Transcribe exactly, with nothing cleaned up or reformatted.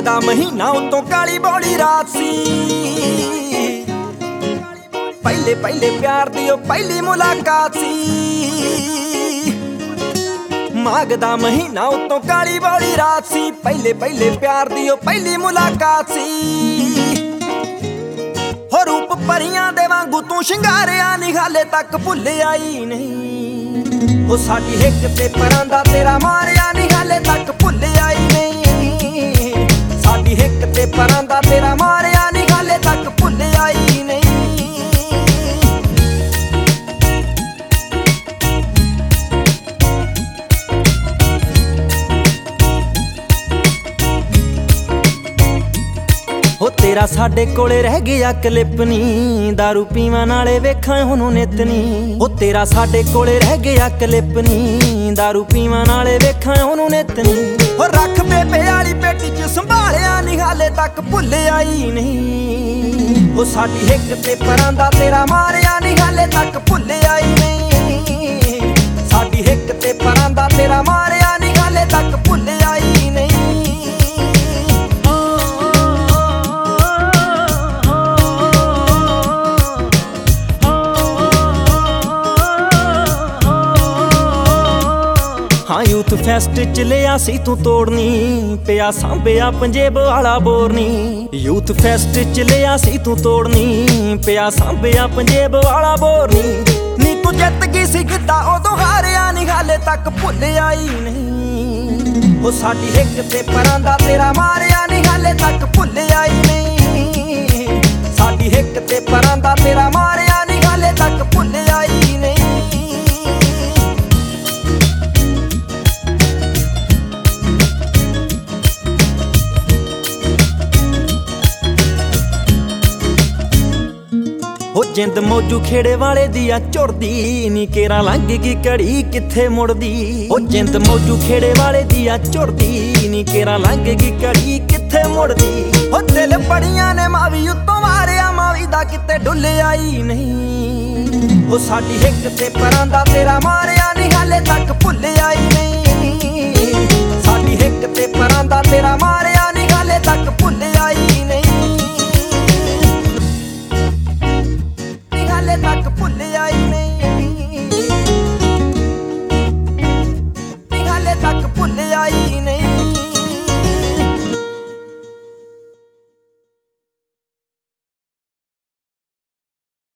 ਦਾ ਮਹੀਨਾ ਉਤੋਂ ਕਾਲੀ ਬੋਲੀ ਰਾਤ ਸੀ। ਪਹਿਲੇ ਪਹਿਲੇ ਪਿਆਰ ਦੀ ਉਹ ਪਹਿਲੀ ਮੁਲਾਕਾਤ ਸੀ। ਮਾਘ ਦਾ ਮਹੀਨਾ ਉਤੋਂ ਕਾਲੀ ਬੋਲੀ ਰਾਤ ਸੀ। ਪਹਿਲੇ ਪਹਿਲੇ ਪਿਆਰ ਦੀ ਉਹ ਪਹਿਲੀ ਮੁਲਾਕਾਤ ਸੀ। ਹੋ ਰੂਪ ਪਰੀਆਂ ਦੇ ਵਾਂਗੂ ਤੂੰ ਸ਼ਿੰਗਾਰਿਆ ਨੀ ਹਾਲੇ ਤੱਕ ਭੁੱਲ ਆਈ ਨਹੀਂ। ਉਹ ਸਾਡੀ ਹਿੱਕ ਤੇ ਪਰਾਂ ਦਾ ਤੇਰਾ ਮਾਰਿਆ ਨੀ ਹਾਲੇ ਤੱਕ ਭੁੱਲ ਆਈ ਨਹੀਂ। ਸਾਡੀ ਹਿੱਕ ਤੇ ਪਰਾਂ ਦਾ ਤੇਰਾ ਮਾਰਿਆ ਨੀ ਹਾਲੇ ਤੱਕ ਭੁੱਲ ਆਈ ਨਹੀਂ। ਹੋ ਤੇਰਾ ਸਾਡੇ ਕੋਲੇ ਰਹਿ ਗਿਆ ਕਲਿੱਪ ਨੀ, ਦਾਰੂ ਪੀਵਾਂ ਨਾਲੇ ਵੇਖਾਂ ਉਹਨੂੰ ਨਿੱਤ ਨੀ। ਹੋ ਤੇਰਾ ਸਾਡੇ ਕੋਲੇ ਰਹਿ ਗਿਆ ਕਲਿੱਪ ਨੀ, ਦਾਰੂ ਪੀਵਾਂ ਨਾਲੇ ਵੇਖਾਂ ਉਹਨੂੰ ਨਿੱਤ ਨੀ। ਹੋ ਰੱਖ ਬੇਬੇ ਵਾਲੀ ਪੇਟੀ ਚ ਸੰਭਾਲਿਆ ਨੀ ਹਾਲੇ ਤੱਕ ਭੁੱਲ ਆਈ ਨਹੀਂ। ਹੋ ਸਾਡੀ ਹਿੱਕ ਤੇ ਪਰਾਂ ਦਾ ਤੇਰਾ ਮਾਰਿਆ ਨੀ ਹਾਲੇ ਤੱਕ ਭੁੱਲ ਆਈ ਨਹੀਂ। ਸਾਡੀ ਹਿੱਕ ਤੇ ਪਰਾਂ ਦਾ ਤੇਰਾ ਮਾਰਿਆ ਨੀ ਹਾਲੇ ਤੱਕ ਭੁੱਲ ਆਈ ਨਹੀਂ। ਹਾਂ ਯੂਥ ਫੈਸਟ ਚ ਲਿਆ ਸੀ ਤੂੰ ਤੋੜਨੀ, ਪਿਆ ਸਾਂਭਿਆ ਪੰਜੇਬ ਵਾਲਾ ਬੋਰਨੀ। ਯੂਥ ਫੈਸਟ ਚ ਲਿਆ ਸੀ ਤੂੰ ਤੋੜਨੀ, ਪਿਆ ਸਾਂਭਿਆ ਪੰਜੇਬ ਵਾਲਾ ਬੋਰਨੀ। ਨੀ ਤੂੰ ਜਿੱਤ ਗਈ ਸੀ ਗਿੱਧਾ ਉਦੋਂ ਹਾਰਿਆ ਨੀ ਹਾਲੇ ਤੱਕ ਭੁੱਲ ਆਈ ਨਹੀਂ। ਉਹ ਸਾਡੀ ਹਿੱਕ ਤੇ ਪਰਾਂ ਦਾ ਤੇਰਾ ਮਾਰਿਆ ਨੀ ਹਾਲੇ ਤੱਕ ਭੁੱਲ ਆਈ ਨਹੀਂ। ਸਾਡੀ ਹਿੱਕ ਤੇ ਪਰਾਂ ਦਾ ਤੇਰਾ ਮਾਰਿਆ ਨੀ ਹਾਲੇ ਤੱਕ ਭੁੱਲ ਆਈ ਨਹੀਂ। ਹੋ ਜਿੰਦ ਮੌਜੂ ਖੇੜੇ ਵਾਲੇ ਦੀ ਆ ਝੁਰਦੀ ਨੀ, ਕੇਰਾ ਲੰਘ ਗਈ ਘੜੀ ਕਿੱਥੇ ਮੁੜਦੀ। ਹੋ ਜਿੰਦ ਮੌਜੂ ਖੇੜੇ ਵਾਲੇ ਦੀ ਆ ਝੁਰਦੀ ਨੀ, ਕੇਰਾ ਲੰਘ ਗਈ ਘੜੀ ਕਿੱਥੇ ਮੁੜਦੀ। ਹੋ ਦਿਲ ਬੜੀਆਂ ਨੇ ਮਾਵੀ ਉੱਤੋਂ ਮਾਰਿਆ, ਮਾਵੀ ਦਾ ਕਿਤੇ ਡੁੱਲ ਆਈ ਨਹੀਂ। ਹੋ ਸਾਡੀ ਹਿੱਕ ਤੇ ਪਰਾਂ ਦਾ ਤੇਰਾ ਮਾਰਿਆ ਨੀ ਹਾਲੇ ਤੱਕ ਭੁੱਲ ਆਈ ਨਹੀਂ। ਸਾਡੀ ਹਿੱਕ ਤੇ ਪਰਾਂ ਦਾ ਤੇਰਾ ਮਾਰਿਆ ਨੀ ਹਾਲੇ ਤੱਕ ਭੁੱਲ ਆਈ ਨਹੀਂ।